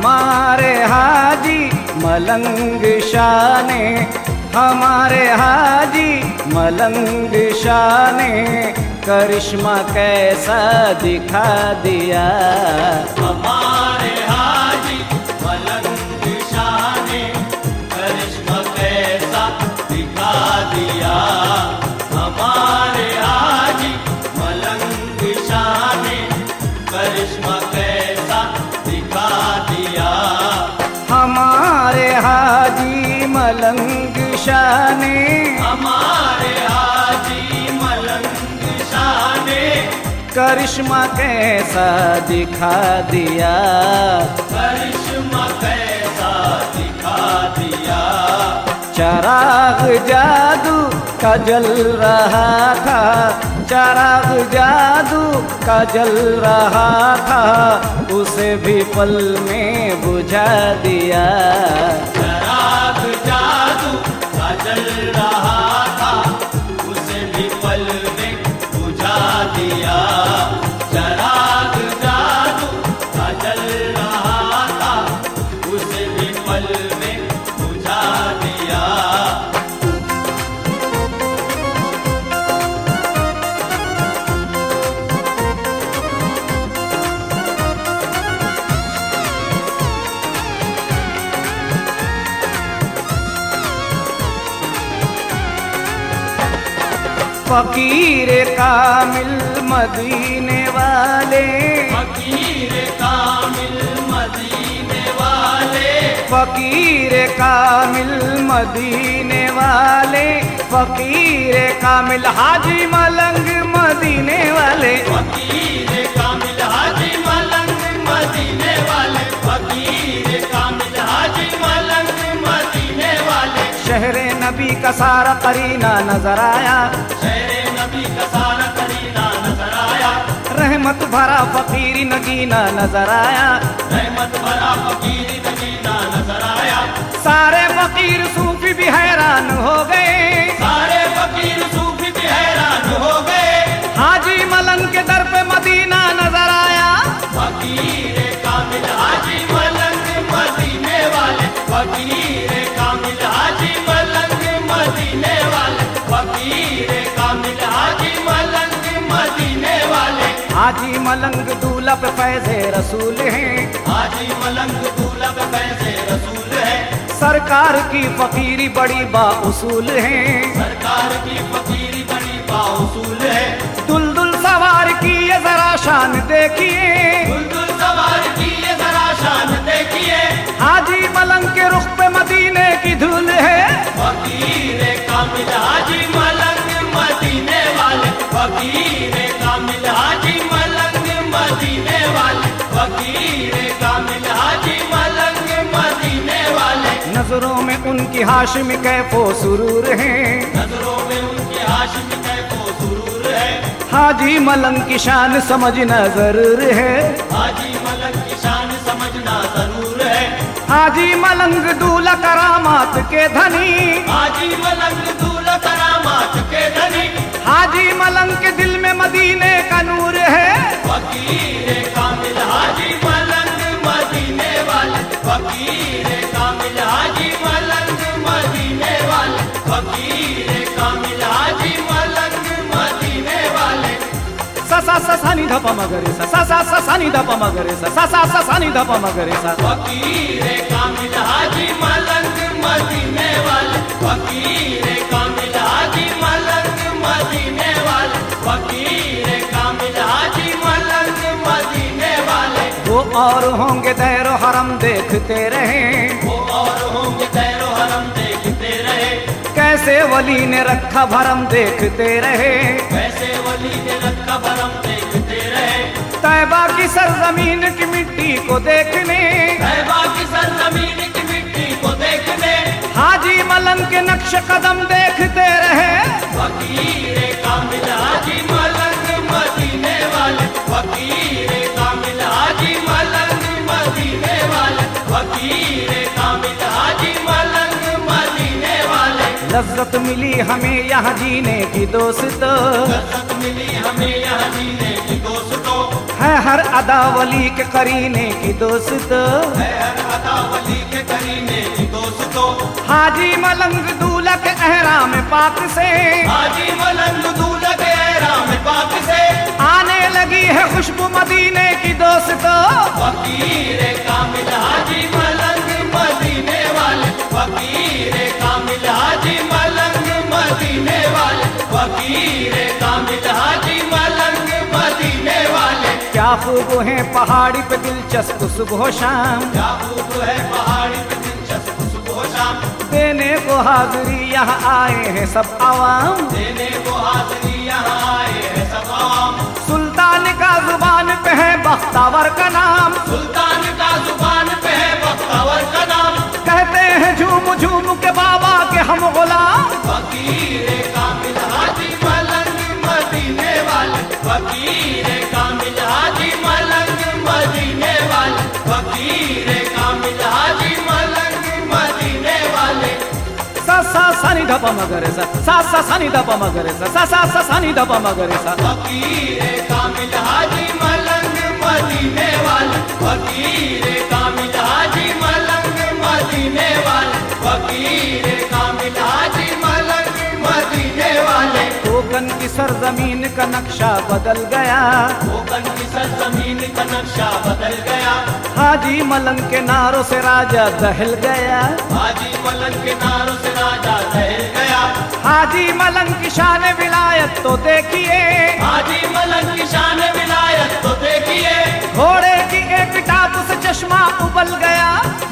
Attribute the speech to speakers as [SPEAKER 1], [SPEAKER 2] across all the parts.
[SPEAKER 1] हमारे हाजी मलंग शाह ने, हमारे हाजी मलंग शाह ने करिश्मा कैसा दिखा दिया।
[SPEAKER 2] हमारे हाजी मलंग शाह ने करिश्मा कैसा दिखा दिया। हमारे हाजी मलंग शाह ने करिश्मा कैसा दिखा दिया।
[SPEAKER 1] हमारे हाजी मलंग शाह ने,
[SPEAKER 2] हमारे हाजी मलंग शाह ने
[SPEAKER 1] करिश्मा कैसा दिखा दिया।
[SPEAKER 2] करिश्मा कैसा दिखा दिया।
[SPEAKER 1] चराग जादू का जल रहा था, चराग जादू का जल रहा था, उसे भी पल में बुझा दिया।
[SPEAKER 2] चराग जादू का जल रहा था, उसे भी पल में बुझा दिया। चराग जादू का जल रहा था, उसे भी पल में बुझा दिया।
[SPEAKER 1] फकीर कामिल मदीने वाले,
[SPEAKER 2] फकीर कामिल मदीने वाले,
[SPEAKER 1] फकीर कामिल मदीने वाले, फकीर कामिल हाजी मलंग मदीने वाले,
[SPEAKER 2] फकीर कामिल हाजी मलंग मदीने वाले, फकीर कामिल हाजी मलंग मदीने वाले।
[SPEAKER 1] शहरे नबी का सारा करीना नजर आया,
[SPEAKER 2] शहरे नबी का सारा करीना नजर आया।
[SPEAKER 1] रहमत भरा फकीरी नगीना नजर आया,
[SPEAKER 2] रहमत भरा फकीरी नगीना नजर आया।
[SPEAKER 1] सारे फकीर सूफी भी हैरान हो गए,
[SPEAKER 2] सारे फकीर सूफी भी हैरान हो गए।
[SPEAKER 1] हाजी मलंग के दर पे मदीना नजर आया।
[SPEAKER 2] फकीर कामिल हाजी मलंग मदीने वाले, फकीर कामिल हाजी मलंग मदीने वाले, फकीर कामिल हाजी मलंग मदीने वाले।
[SPEAKER 1] हाजी मलंग दूल्हा पे फैज़े रसूल हैं,
[SPEAKER 2] हाजी मलंग दूल्हा पे फैज़े रसूल है।
[SPEAKER 1] सरकार की फकीरी बड़ी बाउसूल है,
[SPEAKER 2] सरकार की फकीरी बड़ी बाउसूल है।
[SPEAKER 1] दुलदुल सवार की ये जरा शान देखिए,
[SPEAKER 2] दुलदुल सवार की ये जरा शान देखिए।
[SPEAKER 1] हाजी मलंग के रुख पे मदीने की धूल है।
[SPEAKER 2] फकीर कामिल हाजी मलंग मदीने वाले, फकीर कामिल हाजी मलंग मदीने वाले, फकीर कामिल हाजी मलंग मदीने वाले।
[SPEAKER 1] नजरों में उनकी हाशिम कैफो सुरूर है,
[SPEAKER 2] नजरों में उनकी हाशिम कैफो सुरूर है।
[SPEAKER 1] हाजी मलंग की शान समझना जरूर है,
[SPEAKER 2] हाजी मलंग की शान समझना जरूर है।
[SPEAKER 1] हाजी मलंग दूल्हा करामात के धनी,
[SPEAKER 2] हाजी मलंग दूल्हा करामात के धनी।
[SPEAKER 1] हाजी मलंग के दिल में मदीने का नूर है।
[SPEAKER 2] फकीर कामिल हाजी मलंग मदीने वाले, फकीर कामिल हाजी मलंग मदीने वाले, फकीर कामिल हाजी मलंग मदीने वाले।
[SPEAKER 1] सा सा सा सा नि ध प म ग रे सा सा सा सा सा नि ध प म ग रे सा सा सा सा सा नि ध प म ग रे सा।
[SPEAKER 2] फकीर कामिल हाजी मलंग मदीने वाले, फकीर कामिल हाजी मलंग मदीने वाले, फकीर कामिल हाजी मलंग मदीने वाले।
[SPEAKER 1] वो और होंगे दैरो हरम देखते रहे,
[SPEAKER 2] वो और होंगे दैरो हरम देखते रहे।
[SPEAKER 1] कैसे वली ने रखा भरम देखते रहे,
[SPEAKER 2] कैसे वली ने रखा भरम देखते रहे।
[SPEAKER 1] तैबा की सरजमीन की मिट्टी को देखने,
[SPEAKER 2] तैबा की सरजमीन की मिट्टी को देखने।
[SPEAKER 1] हाजी मलंग के नक्श कदम देखते रहे।
[SPEAKER 2] फकीर कामिल हाजी मलंग मदीने वाले, फकीर कामिल हाजी मलंग मदीने वाले, फकीर कामिल हाजी मलंग मदीने वाले।
[SPEAKER 1] लज्जत मिली हमें यहाँ जीने की दोस्तों,
[SPEAKER 2] लज्जत मिली हमें यहाँ जीने की दोस्तों।
[SPEAKER 1] है हर अदावली के करीने की दोस्त,
[SPEAKER 2] है हर अदावली के करीने की दोस्तों।
[SPEAKER 1] हाजी मलंग दूल्हा के एहराम पाक से,
[SPEAKER 2] हाजी मलंग दूल्हा के एहराम पाक से
[SPEAKER 1] आने लगी है खुशबू मदीने की दोस्तों।
[SPEAKER 2] फकीर कामिल हाजी मलंग मदीने वाले, फकीर कामिल हाजी मलंग मदीने वाले, फकीर कामिल हाजी मलंग मदीने वाले।
[SPEAKER 1] क्या खूब है पहाड़ी पे दिलचस्प सुबह शाम,
[SPEAKER 2] क्या खूब है पहाड़ी पे दिलचस्प सुबह शाम।
[SPEAKER 1] देने को हाजिरी यहाँ आए हैं सब आवाम,
[SPEAKER 2] देने को हाजिरी यहाँ आए हैं सब आवाम।
[SPEAKER 1] सुल्तान का जुबान पे है बख्तावर का नाम,
[SPEAKER 2] सुल्तान का जुबान पे है बख्तावर का नाम।
[SPEAKER 1] कहते हैं झूम झूम के बाबा के हम गुलाम।
[SPEAKER 2] फकीर कामिल हाजी मलंग मदीने वाले, फकीर कामिल हाजी मलंग मदीने वाले, फकीर कामिल हाजी मलंग मदीने वाले।
[SPEAKER 1] सा सा सानी धपा मगरे सा सानी धपा मगरे सा सानी धपा मगरे सा।
[SPEAKER 2] फकीर कामिल हाजी मलंग मदीने वाले, फकीर कामिल हाजी मलंग मदीने वाले, फकीर कामिल हाजी मलंग मदीने वाले।
[SPEAKER 1] कोकन की सरजमीन का नक्शा बदल गया,
[SPEAKER 2] कोकन की सरजमीन का नक्शा बदल गया।
[SPEAKER 1] हाजी मलंग के नारों से राजा दहल गया,
[SPEAKER 2] हाजी मलंग के नारों से राजा दहल गया।
[SPEAKER 1] हाजी मलंग की शान विलायत तो देखिए,
[SPEAKER 2] हाजी मलंग की शान विलायत तो देखिए।
[SPEAKER 1] घोड़े की एक टाप से चश्मा उबल गया।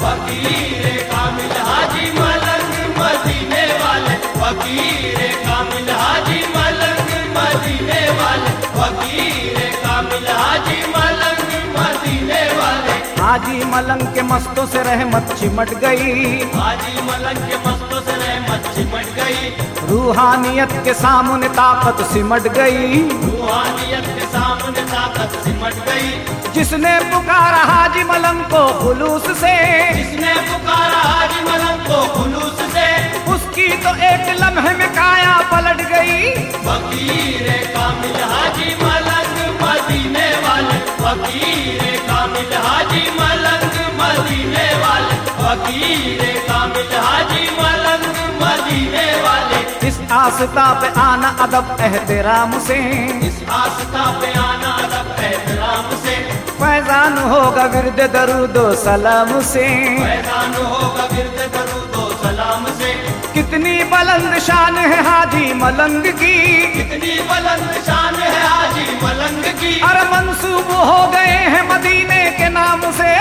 [SPEAKER 2] फकीर कामिल हाजी मलंग मदीने वाले, फकीर कामिल हाजी मलंग मदीने वाले, फकीर कामिल हाजी मलंग मदीने वाले।
[SPEAKER 1] हाजी मलंग के मस्तों से रहमत चिमट गई,
[SPEAKER 2] हाजी मलंग के मस्तों से रहमत चिमट गई।
[SPEAKER 1] रूहानियत के सामने ताकत सिमट गई,
[SPEAKER 2] रूहानियत के सामने ताकत सिमट गई।
[SPEAKER 1] जिसने पुकारा हाजी मलंग को खुलूस से,
[SPEAKER 2] जिसने पुकारा हाजी मलंग को खुलूस से,
[SPEAKER 1] उसकी तो एक लम्हे में काया पलट गई।
[SPEAKER 2] फकीर कामिल हाजी मलंग मदीने वाले, फकीर कामिल हाजी मलंग मदीने वाले, फकीर कामिल हाजी मलंग मदीने वाले।
[SPEAKER 1] इस आस्था पे आना अदब एहतराम से,
[SPEAKER 2] इस आस्था पे आना अदब एहतराम से।
[SPEAKER 1] फैजान होगा विरद दरूदो सलाम से,
[SPEAKER 2] फैजान होगा विरद दरूदो सलाम से।
[SPEAKER 1] कितनी बुलंद शान है हाजी मलंग की,
[SPEAKER 2] कितनी बुलंद शान है हाजी मलंग की।
[SPEAKER 1] अरे मंसूब हो गए हैं मदीने के नाम से।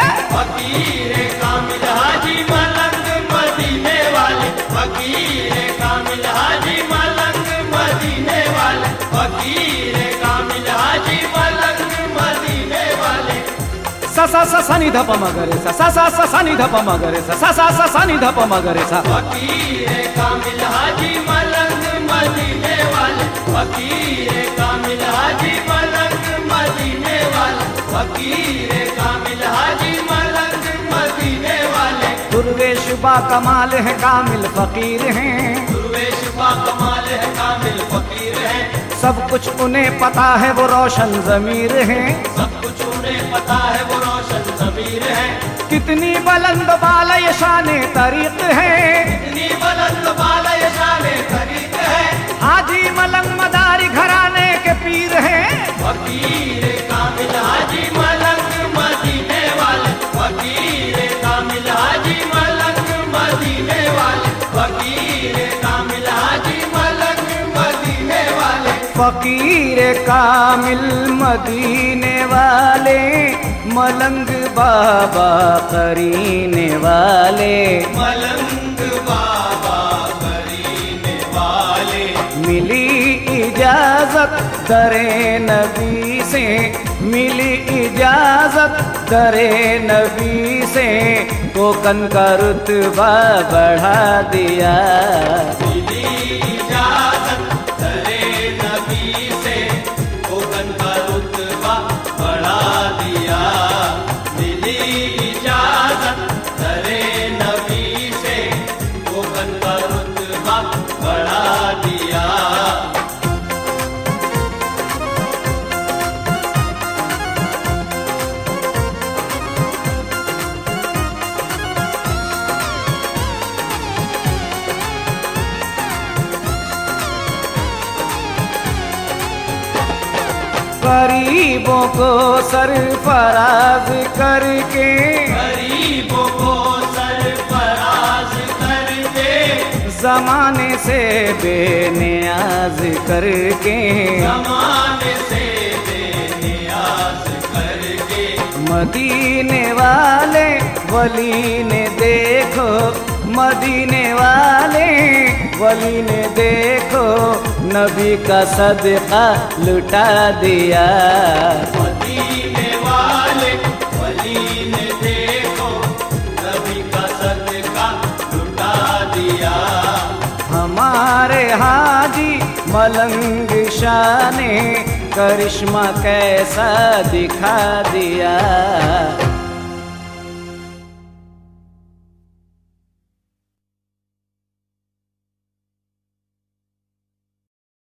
[SPEAKER 2] फकीर कामिल हाजी मलंग मदीने वाले, फकीर कामिल हाजी मलंग मदीने वाले, फकीर कामिल हाजी मलंग मदीने वाले।
[SPEAKER 1] सा सानी धपा मगरे सा सानी धपा मगरे सा सानी धपा मगरे सा।
[SPEAKER 2] फकीर कामिल हाजी मलंग मदीने वाले, फकीर कामिल हाजी मलंग मदीने वाले, फकीर कामिल हाजी मलंग मदीने वाले।
[SPEAKER 1] दुर्वेश बा कमाल है कामिल फकीर हैं,
[SPEAKER 2] दुर्वेश बा कमाल है कामिल फकीर है।
[SPEAKER 1] सब कुछ उन्हें पता है वो रोशन ज़मीर हैं,
[SPEAKER 2] सब कुछ उन्हें पता है वो रोशन ज़मीर है।
[SPEAKER 1] कितनी बुलंद बाला ये शान तरीक है,
[SPEAKER 2] कितनी बुलंद बाला ये शान तरीक है।
[SPEAKER 1] हाजी मलंग मदारी घराने के पीर हैं।
[SPEAKER 2] फकीर कामिल हाजी मलंग मदीने वाले, फकीर कामिल हाजी मलंग मदीने वाले, फकीर कामिल हाजी मलंग मदीने वाले।
[SPEAKER 1] फकीर कामिल मदीने वाले, मलंग बाबा करीने वाले,
[SPEAKER 2] मलंग बाबा करीने वाले।
[SPEAKER 1] मिली इजाजत दरे नबी से, मिली इजाजत दरे नबी से, कोकन का रुतबा बढ़ा दिया।
[SPEAKER 2] मिली इजाजत दरे नबी से, कोकन का रुतबा बढ़ा दिया। मिली इजाजत दरे नबी से, कोकन का रुतबा बढ़ा दिया।
[SPEAKER 1] गरीबों को सरफराज करके,
[SPEAKER 2] गरीबों को सरफराज कर दे,
[SPEAKER 1] जमाने से बेनियाज करके,
[SPEAKER 2] जमाने से बेनियाज करके।
[SPEAKER 1] मदीने वाले वली ने देखो, मदीने वाले वली ने देखो, नबी का सदका लुटा दिया।
[SPEAKER 2] मदीने वाले वली ने देखो, नबी का सदका लुटा दिया।
[SPEAKER 1] हमारे हाजी मलंग शाह ने करिश्मा कैसा दिखा दिया।